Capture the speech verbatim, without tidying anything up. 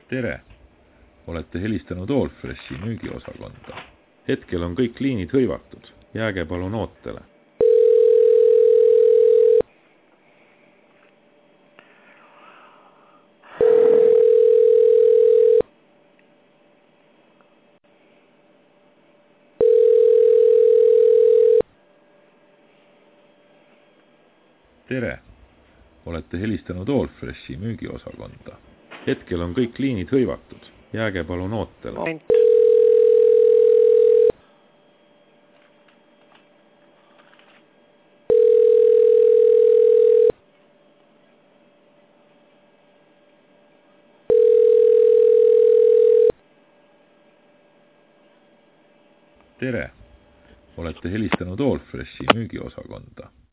Tere! Olete helistanud Allfreshi müügiosakonda. Hetkel on kõik liinid hõivatud. Jääge palun ootele. Tere! Olete helistanud Allfreshi müügiosakonda. Hetkel on kõik liinid hõivatud. Jääge palun ootele. Tere! Olete helistanud Allfreshi müügiosakonda.